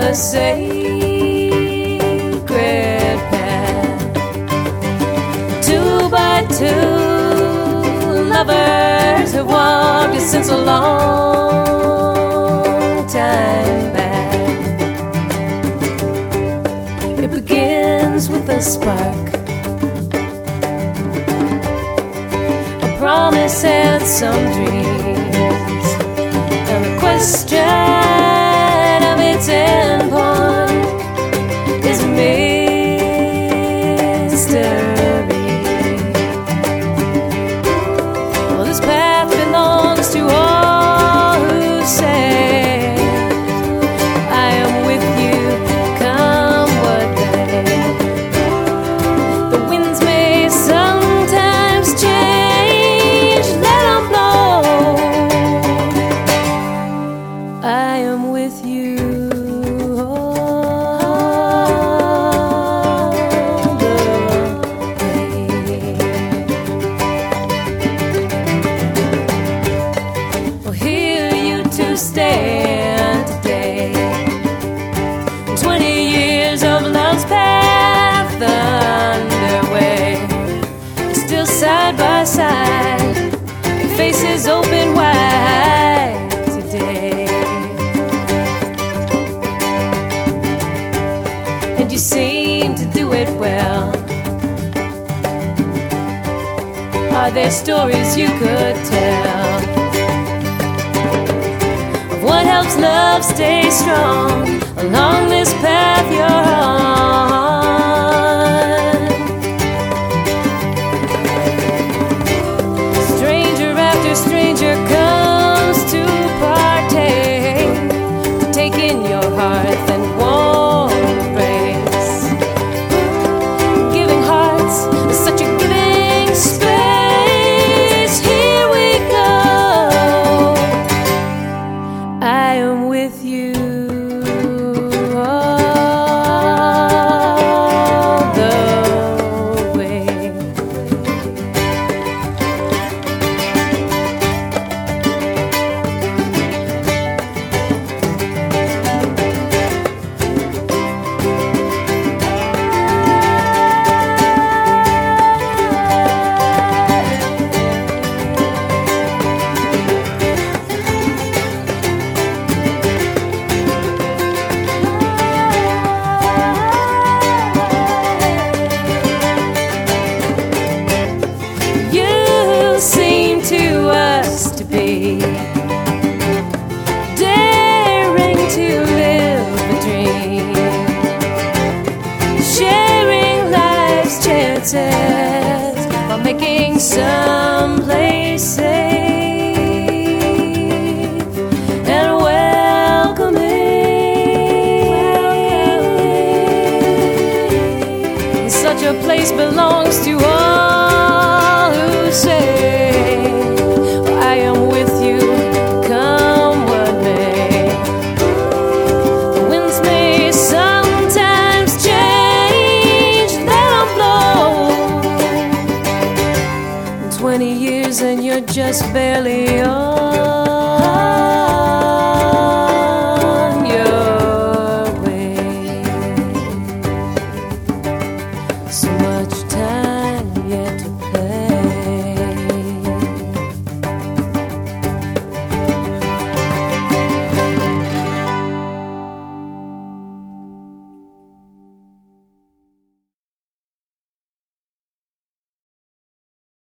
a sacred path. 2 by 2 lovers have walked it since a long time back. It begins with a spark, a promise and some dreams, and the question of its end point is mystery. Well, this path belongs to all who say, I am with you, come what may. The winds may sometimes change, let them blow. I am with you all the way. Well, here you two stand today, 20 years of love's path underway, still side by side, faces open wide today. And you seem to do it well. Are there stories you could tell of what helps love stay strong along this path you're on? Stranger after stranger comes to partake, to take in your heart and warm embrace. Giving hearts is such a giving space. Here we go. I am with you all the way. You seem to us to be daring to live a dream, sharing life's chances while making some place safe and welcoming. Such a place belongs to all who say, I am with you, come what may. The winds may sometimes change, let them blow. 20 years and you're just barely